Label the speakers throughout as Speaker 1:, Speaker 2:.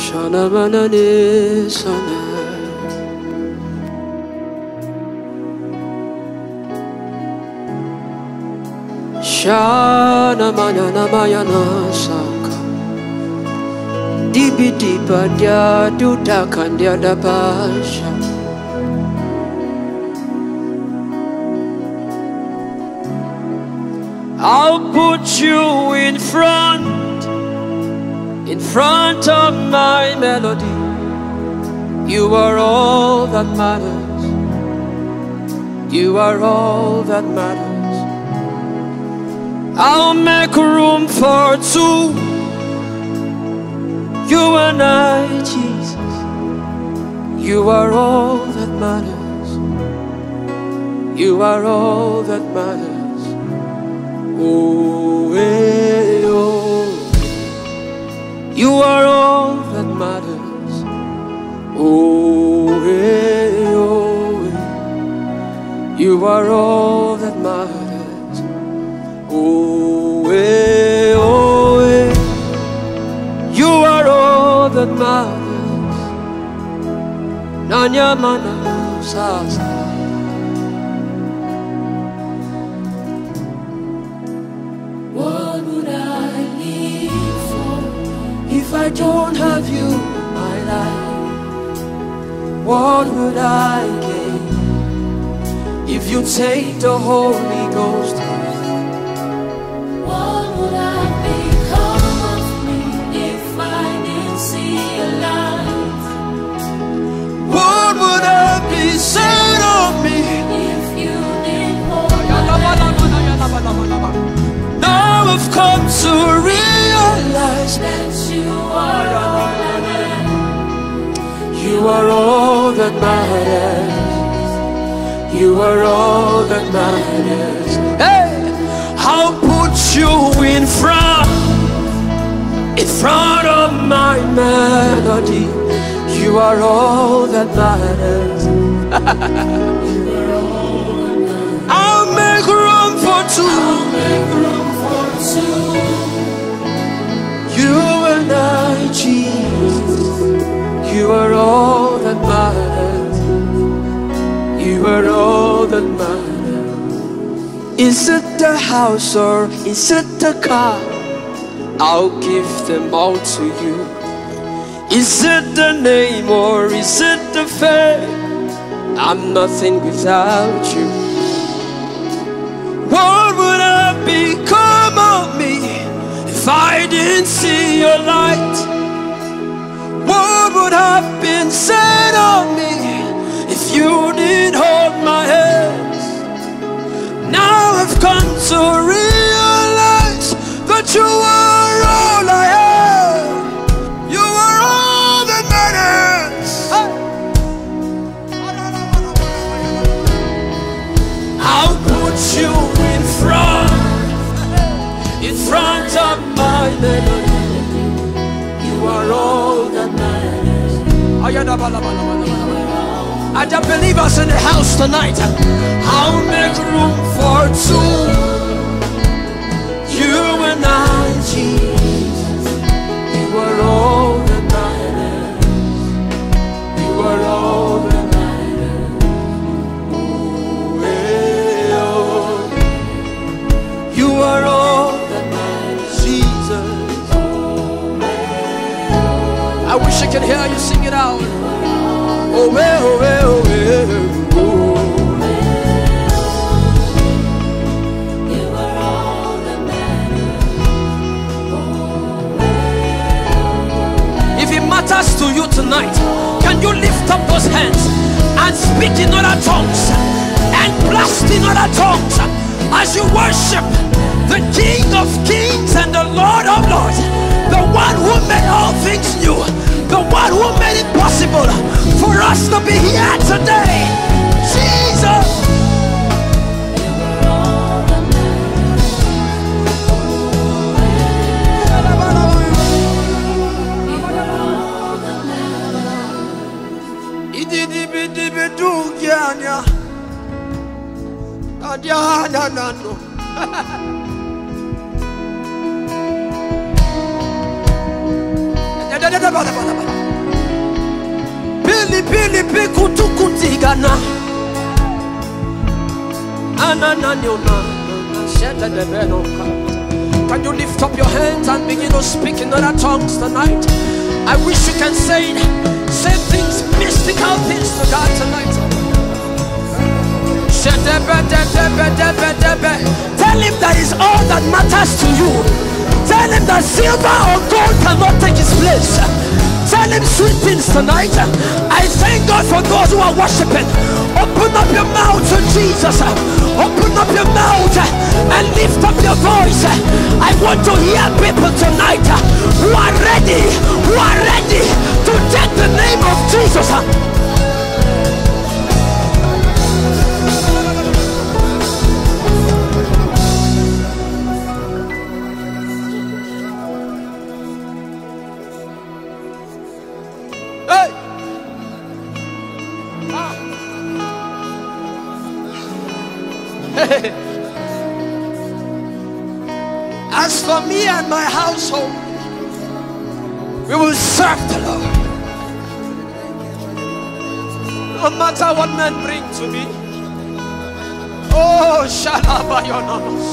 Speaker 1: Shana manane sana. Shana manana mayana saka. Dibi diba dia duda kandia da basha. I'll put you in front of my melody. You are all that matters. You are all that matters. I'll make room for two. You and I, Jesus. You are all that matters. You are all that matters. Oh, hey, oh. You are all that matters. Oh, hey, oh, hey. You are all that matters. Oh, hey, oh, hey. You are all that matters. Nanya mana sasa.
Speaker 2: What would I live for if I don't have you in my life?
Speaker 1: What would I gain if you take the Holy Ghost?
Speaker 2: What would I become of me if I didn't see a light?
Speaker 1: What would I be said of me
Speaker 2: if you didn't hold my hand?
Speaker 1: Now I've come to realize
Speaker 2: that you are all that matters.
Speaker 1: you are all that matters. You are all that matters. Hey, I'll put you in front of my melody. You are all that matters. I'll make room for two. You and I, Jesus. You are all that matters. You are all that matters. Is it the house or is it the car? I'll give them all to you. Is it the name or is it the fame? I'm nothing without you. What would have become of me if I didn't see your light? What would have been said of me if you didn't hold my hands? Now I've come to realize that you are all I have. You are all that matters. I'll put you in front of my melody. You are all that matters. Are there believers in the house tonight? I'll make room for two. You and I, Jesus. You are all that matters. You are all that matters. Oh, hey, oh. You are all that matters, Jesus. I wish I could hear you sing it out. Oh, hey, oh, hey, oh, hey, oh.
Speaker 2: You are all that matters.
Speaker 1: If it matters to you tonight, can you lift up those hands and speak in other tongues and blast in other tongues as you worship the King of Kings and the Lord of Lords, the one who made all things new, the one who made it possible for us to be here today. Jesus. Pili kutukutigana. Can you lift up your hands and begin to speak in other tongues tonight? I wish you can say things, mystical things to God tonight. Tell him that is all that matters to you. Tell him that silver or gold cannot take his place. Tell him sweet things tonight. I thank God for those who are worshiping. Open up your mouth to Jesus. Open up your mouth and lift up your voice. I want to hear people tonight who are ready to take the name of Jesus. As for me and my household, we will serve the Lord. No matter what men bring to me. Oh, Shalabayonamos.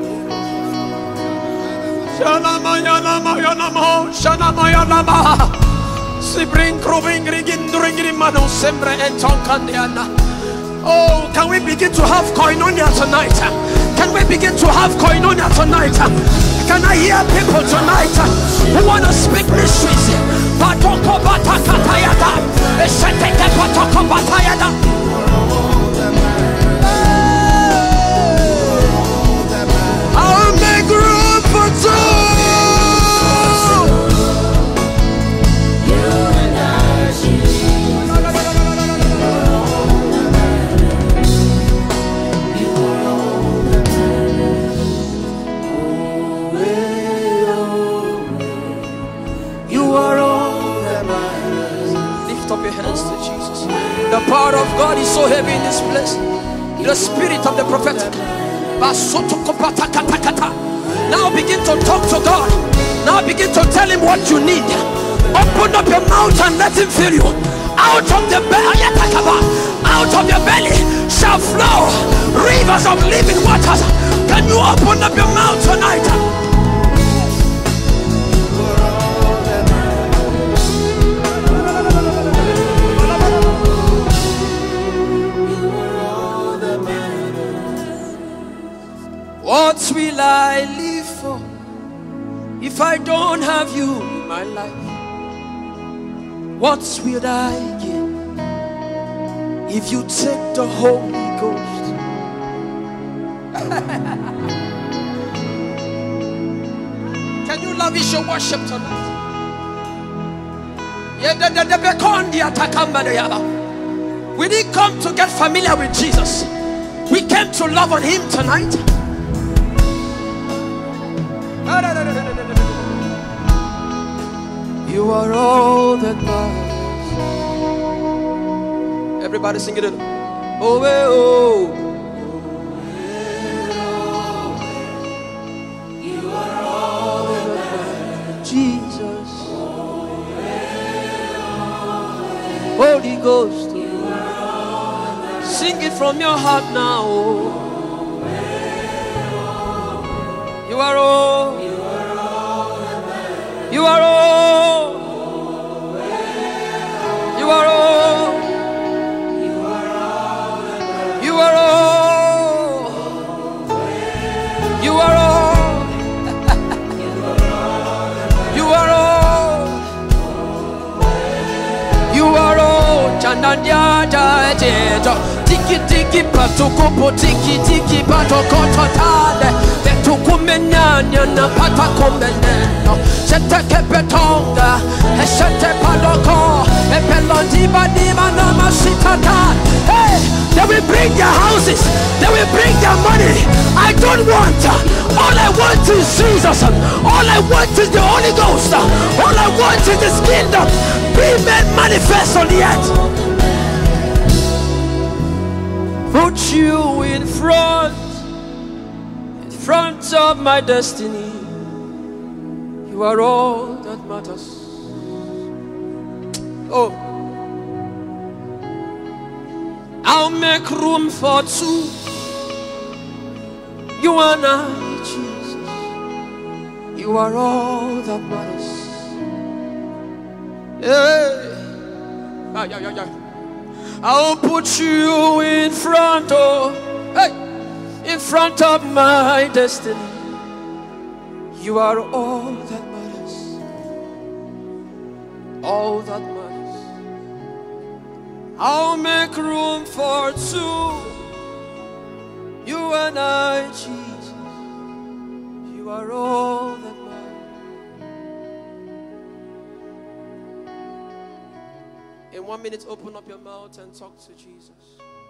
Speaker 1: Shalamayanamo, Shalamayanama. Sibring Krubing Rigindring Mano Sembre and Tonkandiana. Oh, can we begin to have koinonia tonight? Can we begin to have koinonia tonight? Can I hear people tonight who want to speak mysteries? Patoko batakatayada. Esheteke patoko batayada. I'll make room for two. The power of God is so heavy in this place. The spirit of the prophetic. Now begin to talk to God. Now begin to tell him what you need. Open up your mouth and let him fill you. Out of the belly, out of your belly shall flow rivers of living waters. Can you open up your mouth tonight? What will I live for if I don't have you in my life? What will I gain if you take the Holy Ghost? Can you lavish your worship tonight? We didn't come to get familiar with Jesus. We came to love on him tonight. You are all that matters. Everybody sing it. Oh, oh. You are all that matters. Jesus. Holy Ghost. Sing it from your heart now. You are all. You are all. You are all. You are all. You are all. You are all. You are all. Chandandia jaeto. Tiki tiki patuko tiki tiki patoko totale. Betukumenyanya na patakomeneno. Sete kepetonga. Sete paloko. Epelondiba nima nama sitata. Hey, they will bring their houses. They will bring their money. I don't want. All I want is Jesus. All I want is the Holy Ghost. All I want is this kingdom. Be made manifest on the earth. Put you in front of my destiny. You are all that matters. Oh, I'll make room for two. You and I, Jesus. You are all that matters. Yeah. I'll put you in front of, in front of my destiny. You are all that matters. All that matters. I'll make room for two. You and I, Jesus. You are all that matters. In 1 minute, open up your mouth and talk to Jesus.